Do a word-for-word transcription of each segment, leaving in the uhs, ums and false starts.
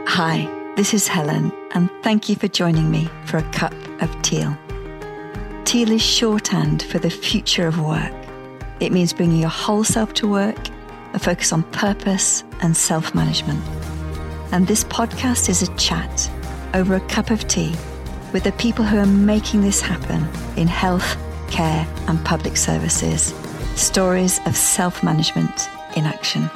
Hi, this is Helen, and thank you for joining me for a cup of teal. Teal is shorthand for the future of work. It means bringing your whole self to work, a focus on purpose and self-management. And this podcast is a chat over a cup of tea with the people who are making this happen in health, care, and public services. Stories of self-management in action.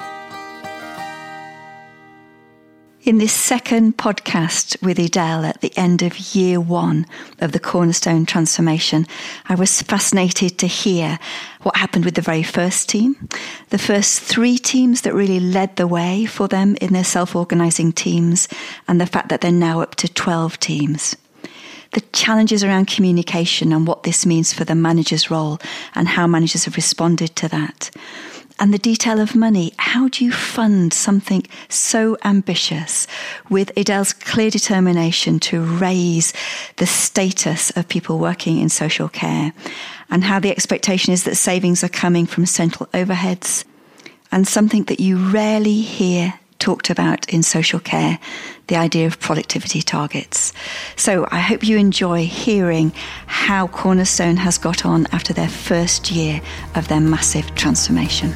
In this second podcast with Edel at the end of year one of the Cornerstone transformation, I was fascinated to hear what happened with the very first team, the first three teams that really led the way for them in their self-organising teams, and the fact that they're now up to twelve teams. The challenges around communication and what this means for the manager's role and how managers have responded to that. And the detail of money. How do you fund something so ambitious with Edel's clear determination to raise the status of people working in social care, and how the expectation is that savings are coming from central overheads, and something that you rarely hear talked about in social care, the idea of productivity targets. So I hope you enjoy hearing how Cornerstone has got on after their first year of their massive transformation.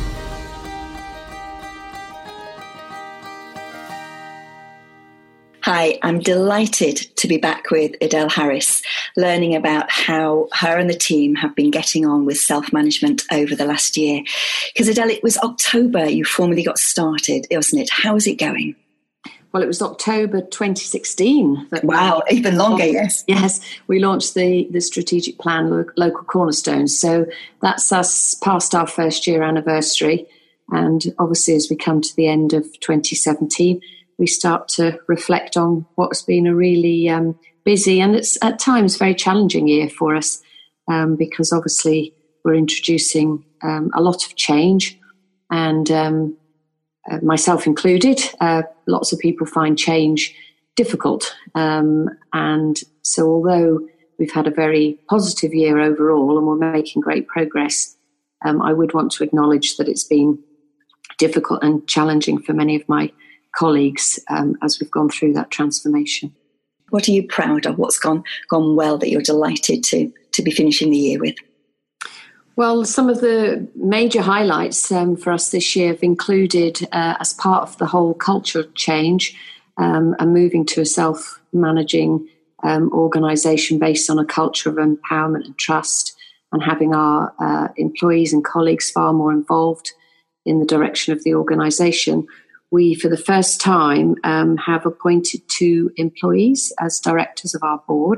Hi, I'm delighted to be back with Edel Harris, learning about how her and the team have been getting on with self-management over the last year. Because Edel, it was October you formally got started, wasn't it? How is it going? Well, it was October twenty sixteen. That wow, we, even longer, yes. Yes, we launched the, the strategic plan, lo- Local Cornerstones. So that's us past our first year anniversary. And obviously, as we come to the end of twenty seventeen, we start to reflect on what's been a really um, busy and it's at times very challenging year for us um, because obviously we're introducing um, a lot of change, and um, uh, myself included, uh, lots of people find change difficult. Um, and so although we've had a very positive year overall and we're making great progress, um, I would want to acknowledge that it's been difficult and challenging for many of my colleagues um, as we've gone through that transformation. What are you proud of? What's gone gone well that you're delighted to to be finishing the year with? Well, some of the major highlights um, for us this year have included, uh, as part of the whole culture change um, and moving to a self-managing um, organisation based on a culture of empowerment and trust, and having our uh, employees and colleagues far more involved in the direction of the organisation. We, for the first time, um, have appointed two employees as directors of our board.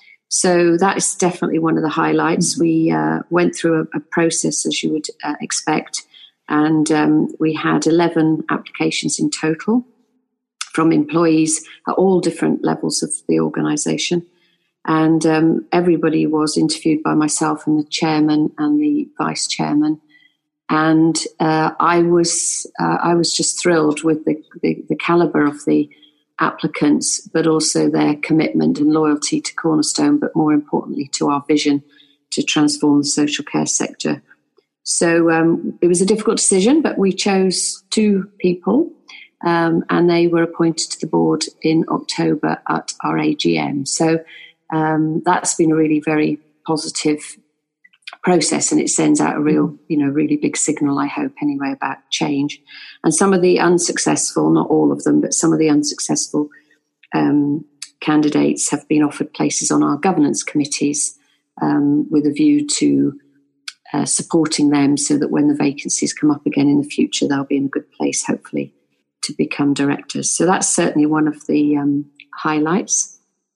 So that is definitely one of the highlights. Mm-hmm. We uh, went through a, a process, as you would uh, expect, and um, we had eleven applications in total from employees at all different levels of the organisation. And um, everybody was interviewed by myself and the chairman and the vice chairman. And uh, I was uh, I was just thrilled with the, the, the calibre of the applicants, but also their commitment and loyalty to Cornerstone, but more importantly to our vision to transform the social care sector. So um, it was a difficult decision, but we chose two people, um, and they were appointed to the board in October at our A G M. So um, that's been a really very positive process, and it sends out a real, you know, really big signal, I hope anyway, about change. And some of the unsuccessful, not all of them, but some of the unsuccessful um, candidates have been offered places on our governance committees um, with a view to uh, supporting them so that when the vacancies come up again in the future, they'll be in a good place, hopefully, to become directors. So that's certainly one of the um, highlights.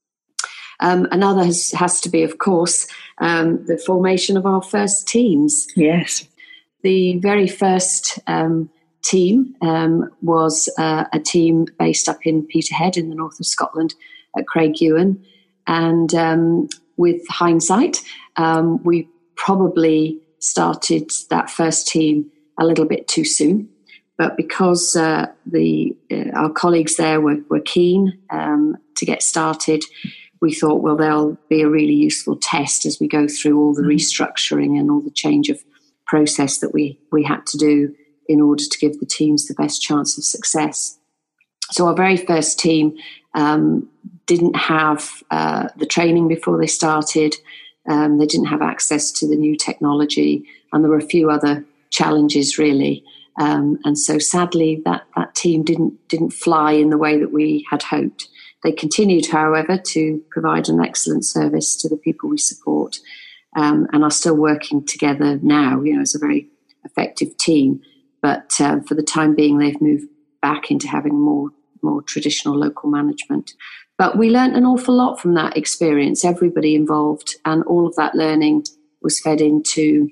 Um, another has, has to be, of course, um, the formation of our first teams. Yes. The very first um, team um, was uh, a team based up in Peterhead in the north of Scotland at Craigewan. And um, with hindsight, um, we probably started that first team a little bit too soon. But because uh, the uh, our colleagues there were, were keen um, to get started, we thought, well, there'll be a really useful test as we go through all the restructuring and all the change of process that we, we had to do in order to give the teams the best chance of success. So our very first team um, didn't have uh, the training before they started. Um, they didn't have access to the new technology, and there were a few other challenges, really. Um, and so, sadly, that, that team didn't didn't fly in the way that we had hoped. They continued, however, to provide an excellent service to the people we support, um, and are still working together now, you know, as a very effective team. But uh, for the time being, they've moved back into having more more traditional local management. But we learned an awful lot from that experience, everybody involved, and all of that learning was fed into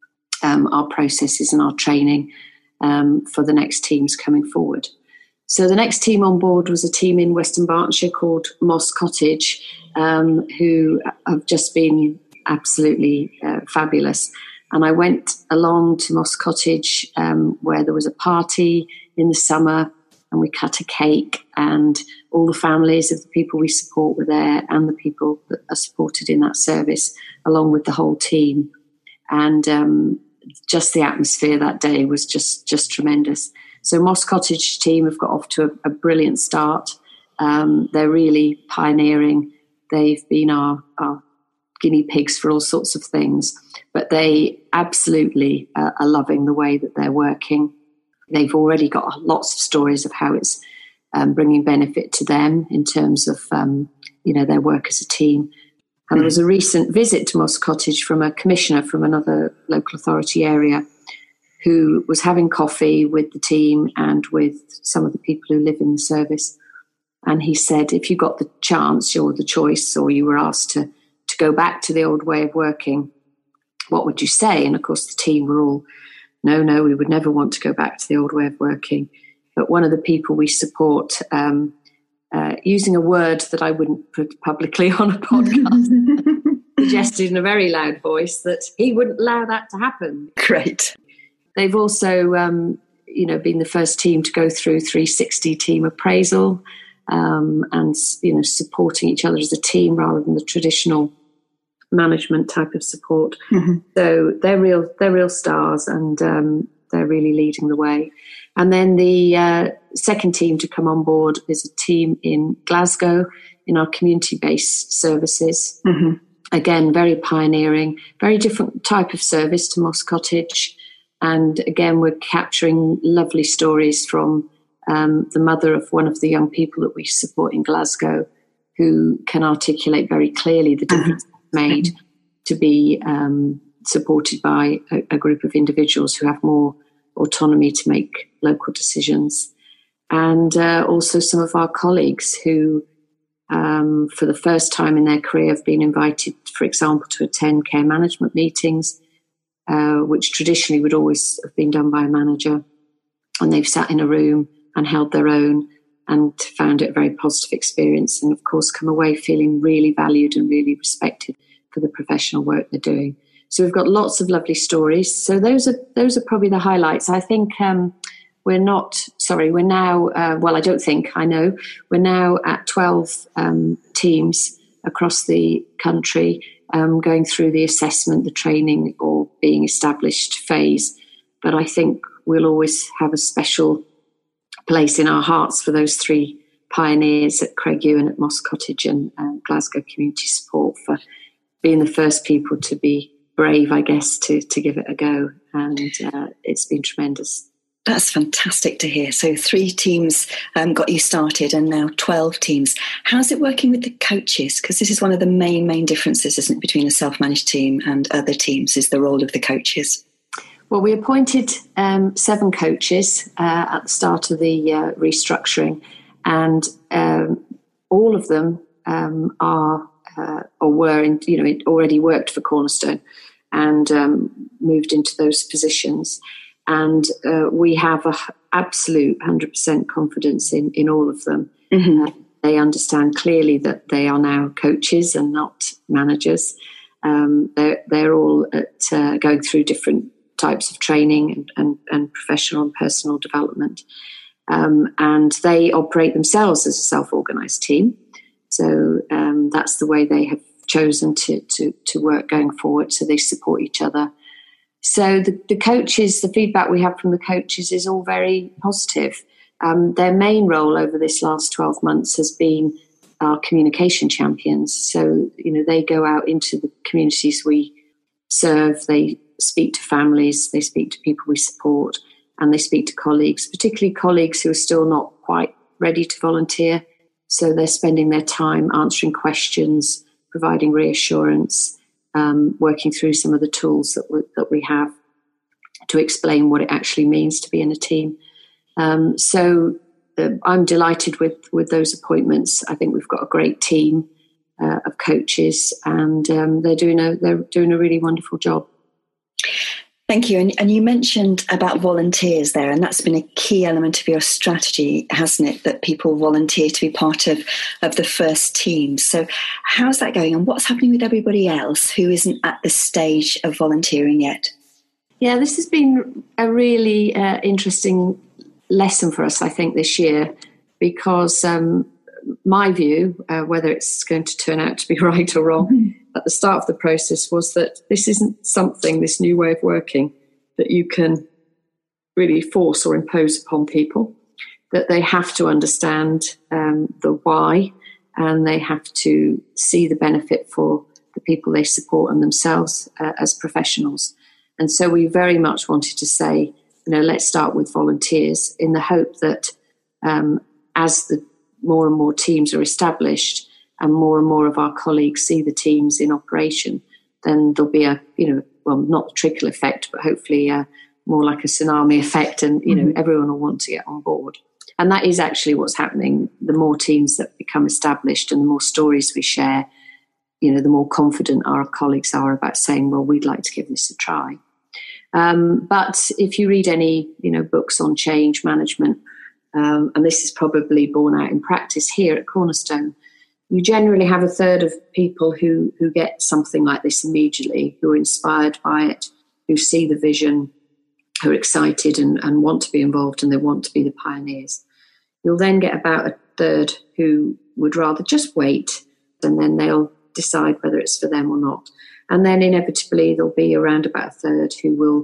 um, our processes and our training um, for the next teams coming forward. So the next team on board was a team in Western Berkshire called Moss Cottage, um, who have just been absolutely uh, fabulous. And I went along to Moss Cottage um, where there was a party in the summer, and we cut a cake, and all the families of the people we support were there, and the people that are supported in that service, along with the whole team. And um, just the atmosphere that day was just, just tremendous. So Moss Cottage team have got off to a, a brilliant start. Um, they're really pioneering. They've been our, our guinea pigs for all sorts of things, but they absolutely uh, are loving the way that they're working. They've already got lots of stories of how it's um, bringing benefit to them in terms of, um, you know, their work as a team. And there was a recent visit to Moss Cottage from a commissioner from another local authority area who was having coffee with the team and with some of the people who live in the service. And he said, if you got the chance or the choice, or you were asked to, to go back to the old way of working, what would you say? And of course, the team were all, no, no, we would never want to go back to the old way of working. But one of the people we support, um, uh, using a word that I wouldn't put publicly on a podcast, suggested in a very loud voice that he wouldn't allow that to happen. Great. They've also, um, you know, been the first team to go through three sixty team appraisal um, and, you know, supporting each other as a team rather than the traditional management type of support. Mm-hmm. So they're real, they're real stars, and um, they're really leading the way. And then the uh, second team to come on board is a team in Glasgow in our community-based services. Mm-hmm. Again, very pioneering, very different type of service to Moss Cottage. And again, we're capturing lovely stories from um, the mother of one of the young people that we support in Glasgow, who can articulate very clearly the difference mm-hmm. made to be um, supported by a, a group of individuals who have more autonomy to make local decisions. And uh, also some of our colleagues who, um, for the first time in their career, have been invited, for example, to attend care management meetings, uh, which traditionally would always have been done by a manager. And they've sat in a room and held their own and found it a very positive experience, and of course come away feeling really valued and really respected for the professional work they're doing. So we've got lots of lovely stories. So those are those are probably the highlights. I think um, we're not, sorry, we're now, uh, well, I don't think, I know, we're now at twelve um, teams across the country um, going through the assessment, the training or being established phase. But I think we'll always have a special place in our hearts for those three pioneers at Craigewen, at Moss Cottage and uh, Glasgow Community Support, for being the first people to be brave, I guess, to, to give it a go. And uh, it's been tremendous. That's fantastic to hear. So three teams um, got you started and now twelve teams. How's it working with the coaches? Because this is one of the main, main differences, isn't it, between a self-managed team and other teams, is the role of the coaches. Well, we appointed um, seven coaches uh, at the start of the uh, restructuring, and um, all of them um, are uh, or were, in, you know, already worked for Cornerstone and um, moved into those positions. And uh, we have a absolute one hundred percent confidence in, in all of them. Mm-hmm. Uh, they understand clearly that they are now coaches and not managers. Um, they're, they're all at, uh, going through different types of training and, and, and professional and personal development. Um, and they operate themselves as a self-organised team. So um, that's the way they have chosen to, to, to work going forward. So they support each other. So the, the coaches, the feedback we have from the coaches is all very positive. Um, their main role over this last twelve months has been our communication champions. So, you know, they go out into the communities we serve, they speak to families, they speak to people we support, and they speak to colleagues, particularly colleagues who are still not quite ready to volunteer. So they're spending their time answering questions, providing reassurance, um, working through some of the tools that we, that we have to explain what it actually means to be in a team. Um, so uh, I'm delighted with, with those appointments. I think we've got a great team uh, of coaches, and um, they're doing a they're doing a really wonderful job. Thank you. And, and you mentioned about volunteers there, and that's been a key element of your strategy, hasn't it, that people volunteer to be part of, of the first team. So how's that going, and what's happening with everybody else who isn't at the stage of volunteering yet? Yeah, this has been a really uh, interesting lesson for us, I think, this year, because um, my view, uh, whether it's going to turn out to be right or wrong, mm-hmm. at the start of the process was that this isn't something, this new way of working, that you can really force or impose upon people, that they have to understand um, the why, and they have to see the benefit for the people they support and themselves uh, as professionals. And so we very much wanted to say, you know, let's start with volunteers, in the hope that um, as the more and more teams are established and more and more of our colleagues see the teams in operation, then there'll be a, you know, well, not a trickle effect, but hopefully uh, more like a tsunami effect, and, you know, mm-hmm. everyone will want to get on board. And that is actually what's happening. The more teams that become established and the more stories we share, you know, the more confident our colleagues are about saying, well, we'd like to give this a try. Um, but if you read any, you know, books on change management, um, and this is probably borne out in practice here at Cornerstone, you generally have a third of people who, who get something like this immediately, who are inspired by it, who see the vision, who are excited and, and want to be involved, and they want to be the pioneers. You'll then get about a third who would rather just wait, and then they'll decide whether it's for them or not. And then inevitably there'll be around about a third who will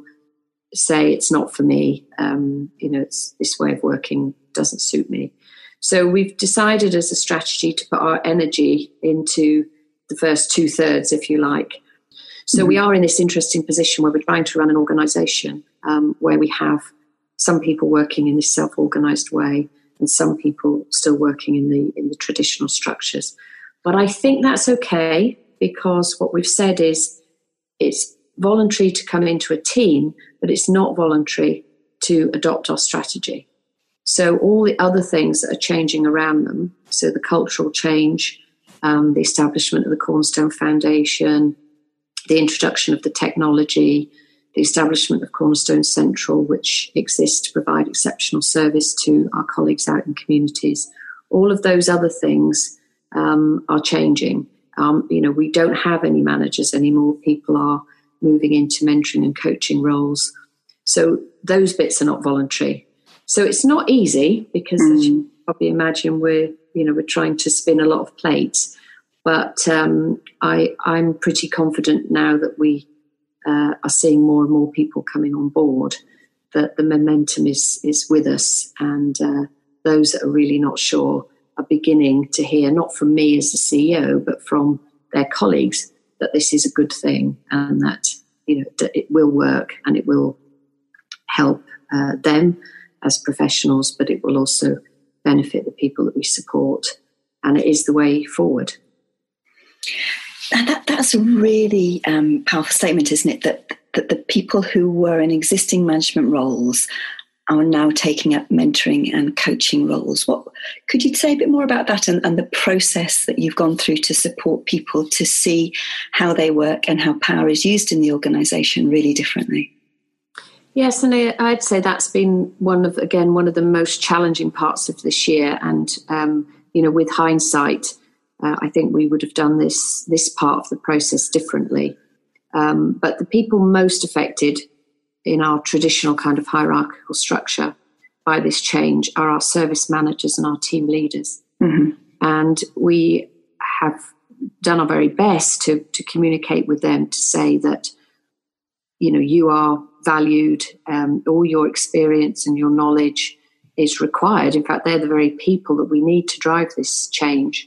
say it's not for me, um, you know, it's, this way of working doesn't suit me. So we've decided as a strategy to put our energy into the first two thirds, if you like. So mm-hmm. we are in this interesting position where we're trying to run an organisation um, where we have some people working in this self-organised way and some people still working in the in the traditional structures. But I think that's okay, because what we've said is it's voluntary to come into a team, but it's not voluntary to adopt our strategy. So all the other things that are changing around them, so the cultural change, um, the establishment of the Cornerstone Foundation, the introduction of the technology, the establishment of Cornerstone Central, which exists to provide exceptional service to our colleagues out in communities, all of those other things um, are changing. Um, you know, we don't have any managers anymore. People are moving into mentoring and coaching roles. So those bits are not voluntary. So it's not easy, because mm. as you probably imagine, we're, you know, we're trying to spin a lot of plates. But um, I, I'm pretty confident now that we uh, are seeing more and more people coming on board, that the momentum is is with us, and uh, those that are really not sure are beginning to hear, not from me as the C E O, but from their colleagues, that this is a good thing, and that, you know, that it will work and it will help uh, them as professionals, but it will also benefit the people that we support, and it is the way forward. And that, that's a really um, powerful statement, isn't it? That that the people who were in existing management roles are now taking up mentoring and coaching roles. What could you say a bit more about that, and, and the process that you've gone through to support people to see how they work and how power is used in the organisation really differently? Yes, and I'd say that's been one of, again, one of the most challenging parts of this year. And, um, you know, with hindsight, uh, I think we would have done this, this part of the process differently. Um, but the people most affected in our traditional kind of hierarchical structure by this change are our service managers and our team leaders. Mm-hmm. And we have done our very best to, to communicate with them to say that, you know, you are valued, um, all your experience and your knowledge is required. In fact, they're the very people that we need to drive this change.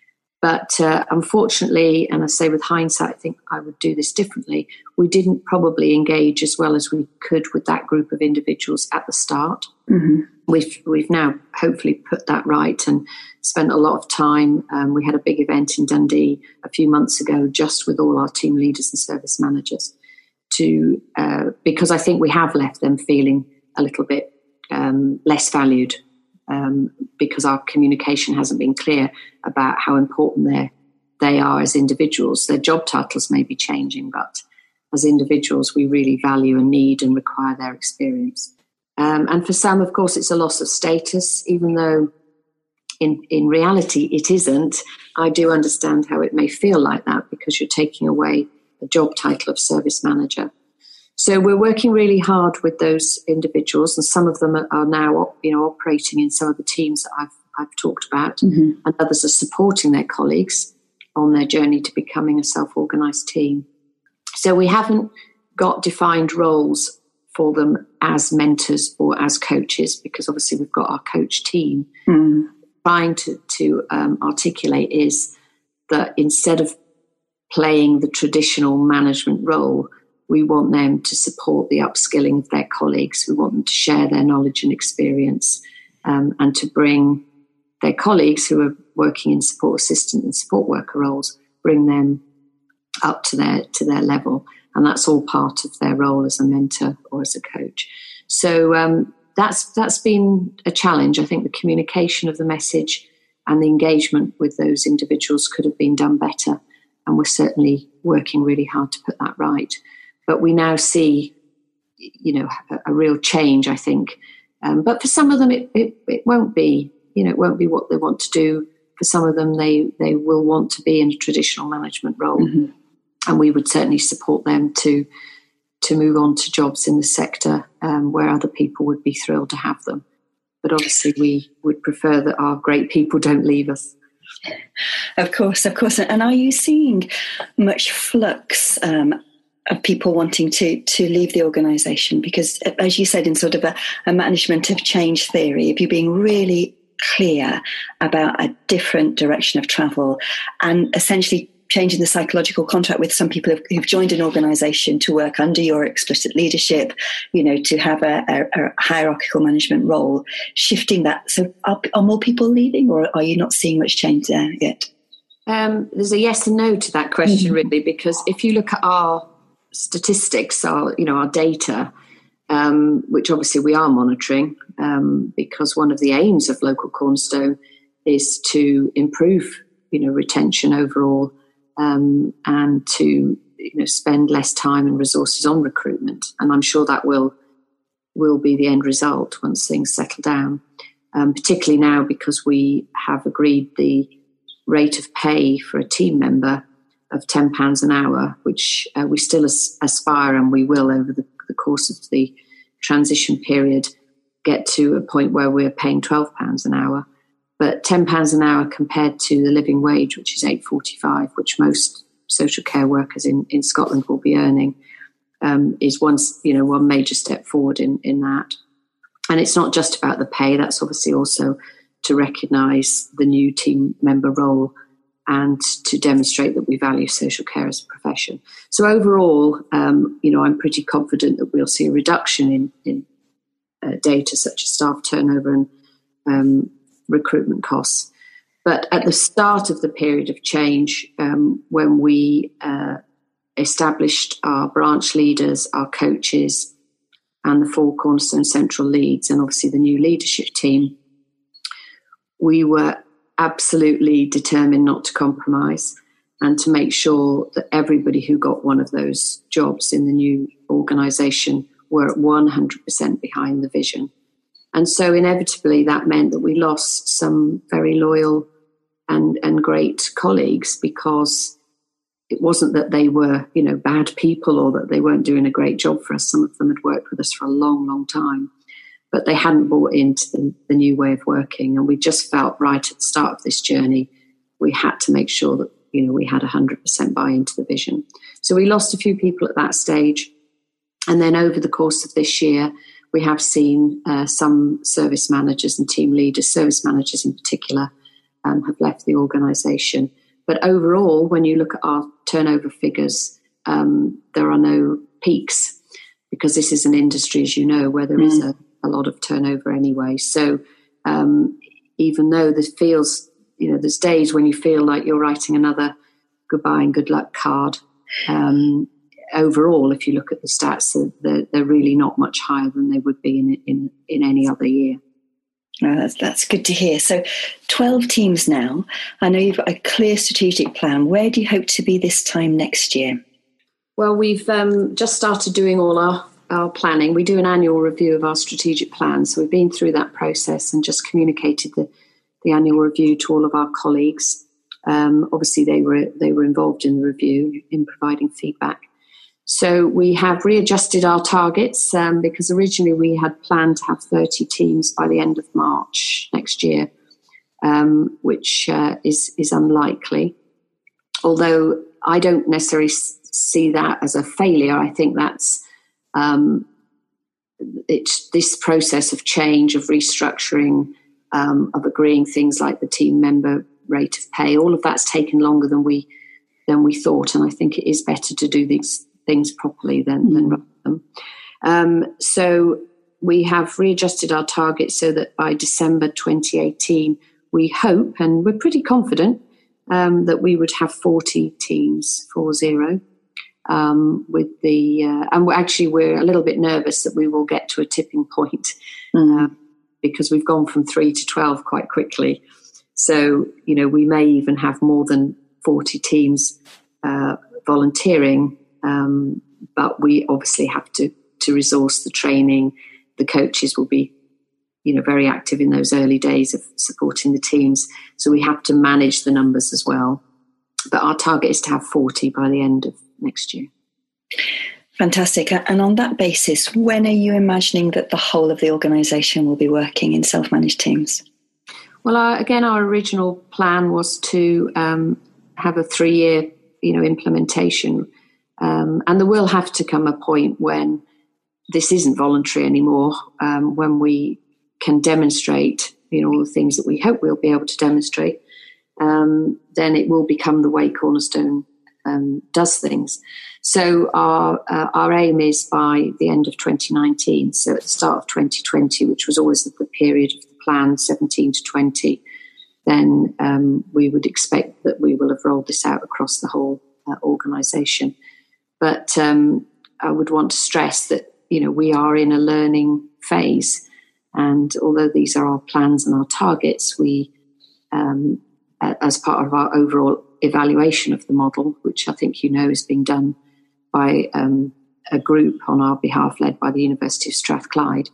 But uh, unfortunately, and I say with hindsight, I think I would do this differently, we didn't probably engage as well as we could with that group of individuals at the start. Mm-hmm. We've we've now hopefully put that right and spent a lot of time. Um, we had a big event in Dundee a few months ago just with all our team leaders and service managers to uh, because I think we have left them feeling a little bit um, less valued um, because our communication hasn't been clear about how important they they are as individuals. Their job titles may be changing, but as individuals, we really value and need and require their experience. Um, and for some, of course, it's a loss of status, even though in, in reality it isn't. I do understand how it may feel like that because you're taking away a job title of service manager. So we're working really hard with those individuals, and some of them are now, you know, operating in some of the teams that I've I've talked about, mm-hmm. and others are supporting their colleagues on their journey to becoming a self-organised team. So we haven't got defined roles for them as mentors or as coaches, because obviously we've got our coach team. Mm. Trying to, to um, articulate is that instead of playing the traditional management role, we want them to support the upskilling of their colleagues. We want them to share their knowledge and experience um, and to bring their colleagues who are working in support assistant and support worker roles, bring them up to their to their level. And that's all part of their role as a mentor or as a coach. So um, that's that's been a challenge. I think the communication of the message and the engagement with those individuals could have been done better. And we're certainly working really hard to put that right. But we now see, you know, a, a real change, I think. Um, but for some of them, it, it, it won't be, you know, it won't be what they want to do. For some of them, they, they will want to be in a traditional management role. Mm-hmm. And we would certainly support them to to move on to jobs in the sector um, where other people would be thrilled to have them. But obviously we would prefer that our great people don't leave us. Of course, of course. And are you seeing much flux um, of people wanting to to leave the organisation? Because as you said, in sort of a, a management of change theory, if you're being really clear about a different direction of travel and essentially changing the psychological contract with some people who've, who've joined an organisation to work under your explicit leadership, you know, to have a, a, a hierarchical management role, shifting that. So are, are more people leaving, or are you not seeing much change there yet? Um, there's a yes and no to that question, mm-hmm. really, because if you look at our statistics, our, you know, our data, um, which obviously we are monitoring, um, because one of the aims of Local Cornerstone is to improve, you know, retention overall. Um, and to, you know, spend less time and resources on recruitment. And I'm sure that will will be the end result once things settle down, um, particularly now because we have agreed the rate of pay for a team member of ten pounds an hour, which uh, we still as- aspire and we will over the, the course of the transition period get to a point where we're paying twelve pounds an hour. But ten pounds an hour compared to the living wage, which is eight pounds forty-five, which most social care workers in, in Scotland will be earning, um, is one, you know, one major step forward in, in that. And it's not just about the pay. That's obviously also to recognise the new team member role and to demonstrate that we value social care as a profession. So overall, um, you know, I'm pretty confident that we'll see a reduction in, in uh, data such as staff turnover and um recruitment costs. But at the start of the period of change, um, when we uh, established our branch leaders, our coaches, and the four Cornerstone Central leads, and obviously the new leadership team, we were absolutely determined not to compromise and to make sure that everybody who got one of those jobs in the new organisation were at one hundred percent behind the vision. And so inevitably that meant that we lost some very loyal and, and great colleagues, because it wasn't that they were, you know, bad people or that they weren't doing a great job for us. Some of them had worked with us for a long, long time, but they hadn't bought into the, the new way of working. And we just felt right at the start of this journey, we had to make sure that, you know, we had one hundred percent buy into the vision. So we lost a few people at that stage. And then over the course of this year, we have seen uh, some service managers and team leaders, service managers in particular, um, have left the organisation. But overall, when you look at our turnover figures, um, there are no peaks, because this is an industry, as you know, where there mm. is a, a lot of turnover anyway. So um, even though this feels, you know, there's days when you feel like you're writing another goodbye and good luck card, um, overall, if you look at the stats, they're, they're really not much higher than they would be in in, in any other year. Oh, that's, that's good to hear. So twelve teams now. I know you've got a clear strategic plan. Where do you hope to be this time next year? Well, we've um, just started doing all our, our planning. We do an annual review of our strategic plan. So we've been through that process and just communicated the, the annual review to all of our colleagues. Um, obviously, they were they were involved in the review in providing feedback. So we have readjusted our targets um, because originally we had planned to have thirty teams by the end of March next year, um, which uh, is is unlikely. Although I don't necessarily see that as a failure. I think that's um, it's this process of change, of restructuring, um, of agreeing things like the team member rate of pay. All of that's taken longer than we than we thought, and I think it is better to do these things properly than, than run them. Um, so we have readjusted our targets so that by December twenty eighteen, we hope, and we're pretty confident, um, that we would have forty teams, four zero. Um, with the uh, and we're actually we're a little bit nervous that we will get to a tipping point mm. uh, because we've gone from three to twelve quite quickly. So you know we may even have more than forty teams uh, volunteering. Um, but we obviously have to, to resource the training. The coaches will be, you know, very active in those early days of supporting the teams. So we have to manage the numbers as well. But our target is to have forty by the end of next year. Fantastic. And on that basis, when are you imagining that the whole of the organisation will be working in self-managed teams? Well, our, again, our original plan was to um, have a three-year, you know, implementation. Um, and there will have to come a point when this isn't voluntary anymore, um, when we can demonstrate, you know, all the things that we hope we'll be able to demonstrate, um, then it will become the way Cornerstone um, does things. So our uh, our aim is by the end of twenty nineteen, so at the start of twenty twenty, which was always the period of the plan, seventeen to twenty, then um, we would expect that we will have rolled this out across the whole uh, organisation. But um, I would want to stress that, you know, we are in a learning phase. And although these are our plans and our targets, we, um, as part of our overall evaluation of the model, which I think you know is being done by um, a group on our behalf led by the University of Strathclyde,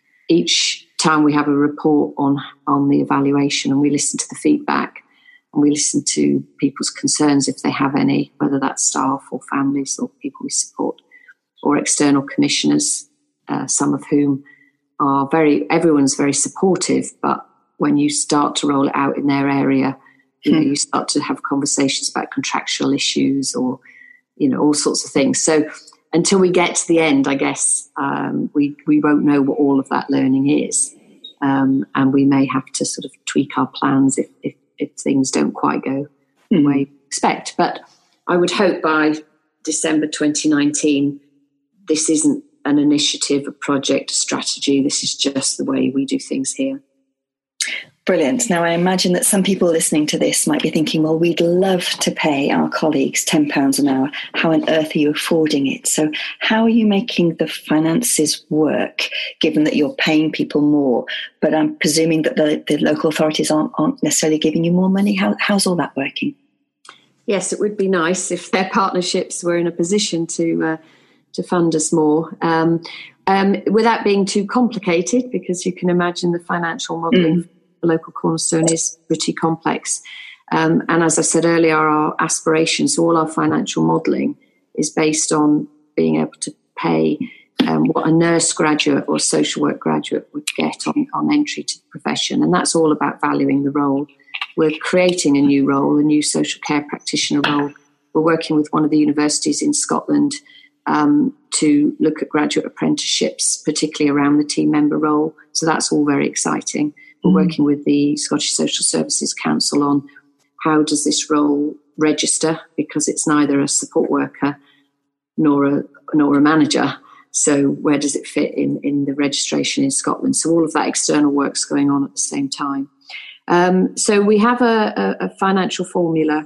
each time we have a report on, on the evaluation and we listen to the feedback, and we listen to people's concerns if they have any, whether that's staff or families or people we support, or external commissioners, uh, some of whom are very, everyone's very supportive, but when you start to roll it out in their area, you know, you start to have conversations about contractual issues or, you know, all sorts of things. So until we get to the end, I guess, um, we, we won't know what all of that learning is. Um, and we may have to sort of tweak our plans if, if if things don't quite go the way we expect. But I would hope by December twenty nineteen, this isn't an initiative, a project, a strategy. This is just the way we do things here. Brilliant. Now, I imagine that some people listening to this might be thinking, well, we'd love to pay our colleagues ten pounds an hour. How on earth are you affording it? So how are you making the finances work, given that you're paying people more? But I'm presuming that the, the local authorities aren't, aren't necessarily giving you more money. How, how's all that working? Yes, it would be nice if their partnerships were in a position to uh, to fund us more. Um, um, without being too complicated, because you can imagine the financial modelling mm. local Cornerstone is pretty complex. Um, and as I said earlier, our aspirations, so all our financial modelling is based on being able to pay um, what a nurse graduate or a social work graduate would get on, on entry to the profession. And that's all about valuing the role. We're creating a new role, a new social care practitioner role. We're working with one of the universities in Scotland um, to look at graduate apprenticeships, particularly around the team member role. So that's all very exciting. We're mm. working with the Scottish Social Services Council on how does this role register, because it's neither a support worker nor a nor a manager. So where does it fit in, in the registration in Scotland? So all of that external work's going on at the same time. Um, so we have a, a, a financial formula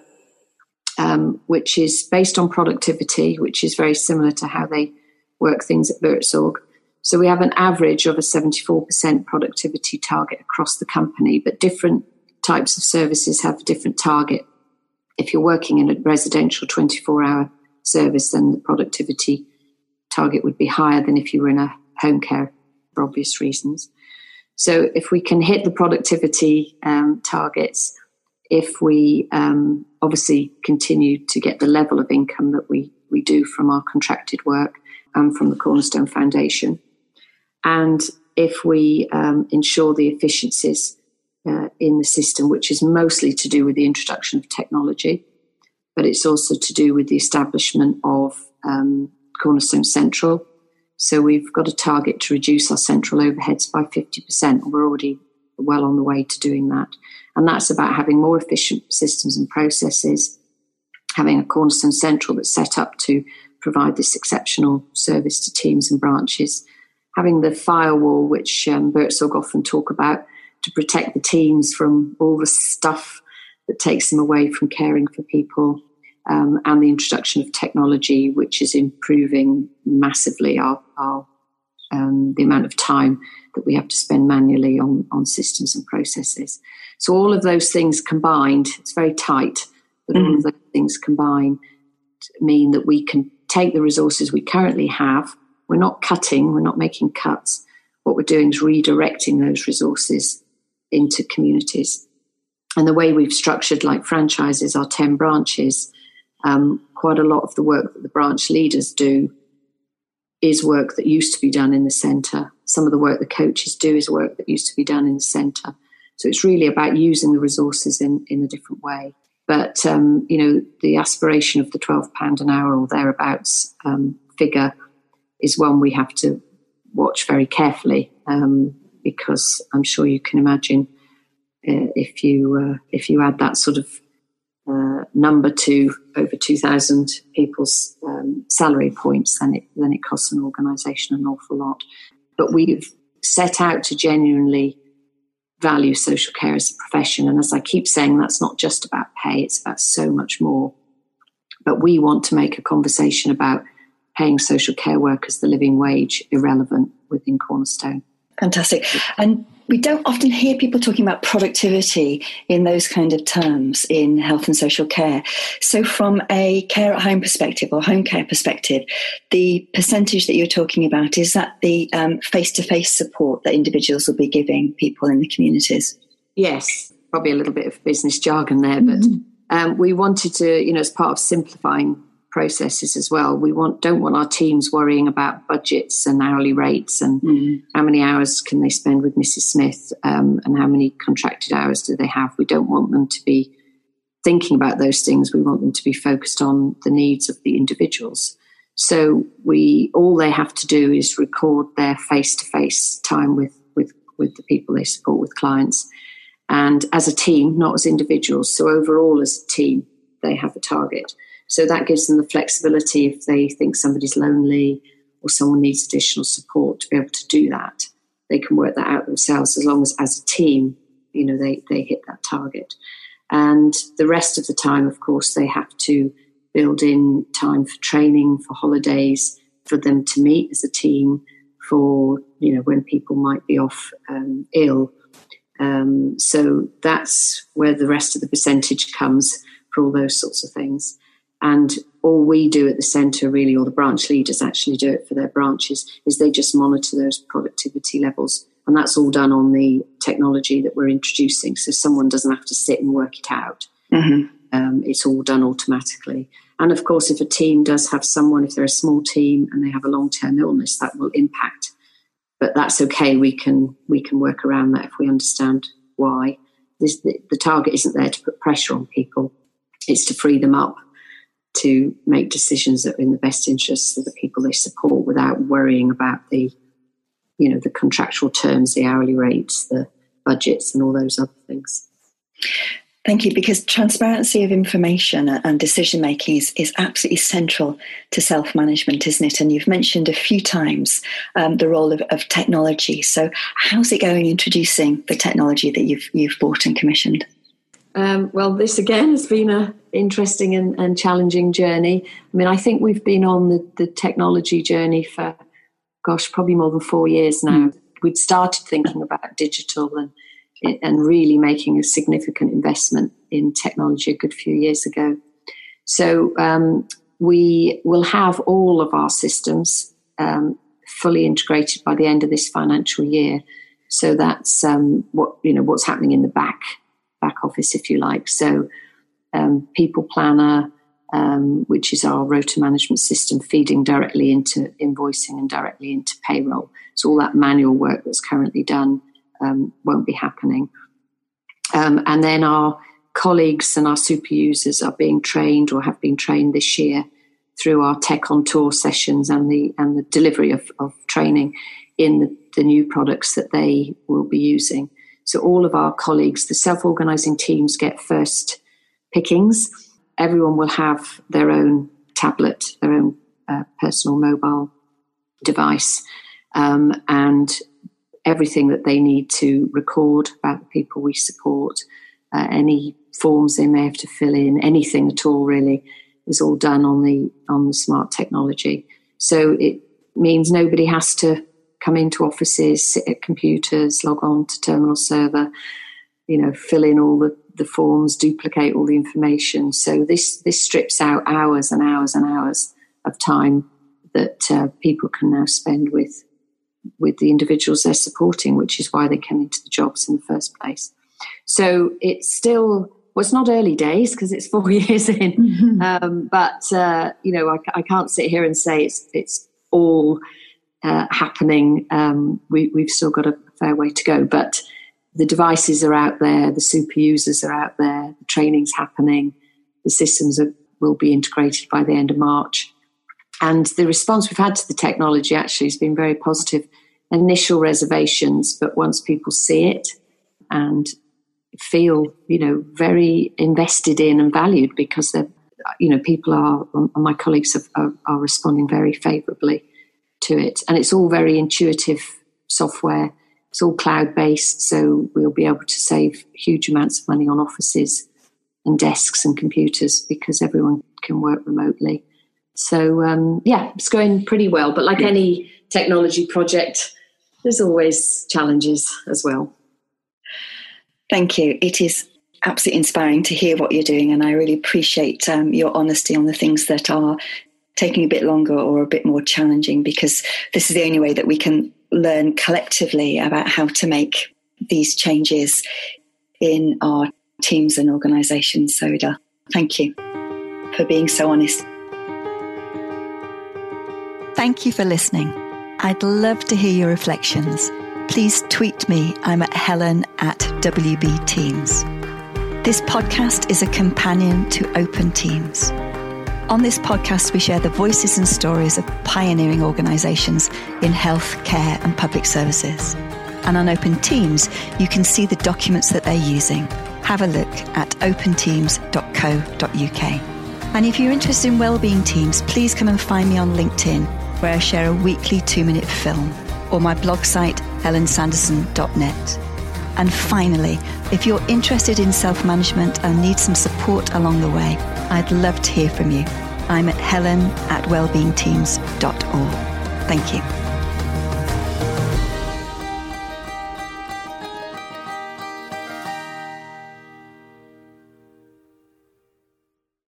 um, which is based on productivity, which is very similar to how they work things at Buurtzorg. So we have an average of a seventy-four percent productivity target across the company, but different types of services have a different target. If you're working in a residential twenty-four hour service, then the productivity target would be higher than if you were in a home care, for obvious reasons. So if we can hit the productivity um, targets, if we um, obviously continue to get the level of income that we, we do from our contracted work and from the Cornerstone Foundation, and if we um, ensure the efficiencies uh, in the system, which is mostly to do with the introduction of technology, but it's also to do with the establishment of um, Cornerstone Central. So we've got a target to reduce our central overheads by fifty percent. We're already well on the way to doing that. And that's about having more efficient systems and processes, having a Cornerstone Central that's set up to provide this exceptional service to teams and branches, having the firewall, which um, Buurtzorg often talk about, to protect the teams from all the stuff that takes them away from caring for people, um, and the introduction of technology, which is improving massively our, our um, the amount of time that we have to spend manually on, on systems and processes. So all of those things combined, it's very tight, but mm. all of those things combined mean that we can take the resources we currently have. We're not cutting, we're not making cuts. What we're doing is redirecting those resources into communities. And the way we've structured, like franchises, our ten branches, um, quite a lot of the work that the branch leaders do is work that used to be done in the centre. Some of the work the coaches do is work that used to be done in the centre. So it's really about using the resources in, in a different way. But, um, you know, the aspiration of the twelve pounds an hour or thereabouts um, figure is one we have to watch very carefully, um, because I'm sure you can imagine uh, if you uh, if you add that sort of uh, number to over two thousand people's um, salary points, then it then it costs an organisation an awful lot. But we've set out to genuinely value social care as a profession, and as I keep saying, that's not just about pay; it's about so much more. But we want to make a conversation about paying social care workers the living wage irrelevant within Cornerstone. Fantastic. And we don't often hear people talking about productivity in those kind of terms in health and social care. So from a care at home perspective or home care perspective, the percentage that you're talking about, is that the um, face-to-face support that individuals will be giving people in the communities? Yes, probably a little bit of business jargon there, but mm-hmm. um, we wanted to, you know, as part of simplifying processes as well, we want don't want our teams worrying about budgets and hourly rates and mm. how many hours can they spend with Missus Smith, um, and how many contracted hours do they have. We don't want them to be thinking about those things. We want them to be focused on the needs of the individuals. So we all they have to do is record their face-to-face time with with with the people they support, with clients, and as a team, not as individuals. So overall as a team, they have a target. So that gives them the flexibility if they think somebody's lonely or someone needs additional support to be able to do that. They can work that out themselves as long as, as a team, you know, they, they hit that target. And the rest of the time, of course, they have to build in time for training, for holidays, for them to meet as a team, for, you know, when people might be off um, ill. Um, so that's where the rest of the percentage comes for all those sorts of things. And all we do at the centre, really, or the branch leaders actually do it for their branches, is they just monitor those productivity levels. And that's all done on the technology that we're introducing. So someone doesn't have to sit and work it out. Mm-hmm. Um, it's all done automatically. And of course, if a team does have someone, if they're a small team and they have a long-term illness, that will impact. But that's okay. We can we can work around that if we understand why. This, the, the target isn't there to put pressure on people. It's to free them up to make decisions that are in the best interests of the people they support without worrying about the, you know, the contractual terms, the hourly rates, the budgets and all those other things. Thank you, because transparency of information and decision making is, is absolutely central to self-management, isn't it? And you've mentioned a few times um, the role of, of technology. So how's it going introducing the technology that you've you've bought and commissioned? Um, well, this again has been an interesting and, and challenging journey. I mean, I think we've been on the, the technology journey for, gosh, probably more than four years now. Mm. We'd started thinking about digital and and really making a significant investment in technology a good few years ago. So um, we will have all of our systems um, fully integrated by the end of this financial year. So that's um, what you know what's happening in the back back office, if you like. So um, People Planner, um, which is our rota management system, feeding directly into invoicing and directly into payroll. So all that manual work that's currently done Um, won't be happening. Um, and then our colleagues and our super users are being trained or have been trained this year through our Tech on Tour sessions and the and the delivery of, of training in the, the new products that they will be using. So all of our colleagues, the self-organising teams, get first pickings. Everyone will have their own tablet, their own uh, personal mobile device, um, and everything that they need to record about the people we support, uh, any forms they may have to fill in, anything at all really, is all done on the on the smart technology. So it means nobody has to come into offices, sit at computers, log on to terminal server, you know, fill in all the, the forms, duplicate all the information. So this this strips out hours and hours and hours of time that uh, people can now spend with with the individuals they're supporting, which is why they came into the jobs in the first place. So it's still, well, it's not early days because it's four years in, mm-hmm. um, but, uh, you know, I, I can't sit here and say it's it's all uh, happening. Um, we, we've still got a fair way to go, but the devices are out there, the super users are out there, the training's happening, the systems are, will be integrated by the end of March. And the response we've had to the technology actually has been very positive. Initial reservations, but once people see it and feel, you know, very invested in and valued, because they're, you know, people are, my colleagues have, are, are responding very favourably to it. And it's all very intuitive software. It's all cloud-based, so we'll be able to save huge amounts of money on offices and desks and computers because everyone can work remotely. So, um, yeah, it's going pretty well. But like any technology project, there's always challenges as well. Thank you. It is absolutely inspiring to hear what you're doing, and I really appreciate um, your honesty on the things that are taking a bit longer or a bit more challenging, because this is the only way that we can learn collectively about how to make these changes in our teams and organisations. So, Edel, thank you for being so honest. Thank you for listening. I'd love to hear your reflections. Please tweet me. I'm at Helen at W B Teams. This podcast is a companion to Open Teams. On this podcast, we share the voices and stories of pioneering organisations in health, care and public services. And on Open Teams, you can see the documents that they're using. Have a look at open teams dot co dot uk. And if you're interested in wellbeing teams, please come and find me on LinkedIn, where I share a weekly two-minute film, or my blog site, helen sanderson dot net. And finally, if you're interested in self-management and need some support along the way, I'd love to hear from you. I'm at helen at wellbeing teams dot org. Thank you.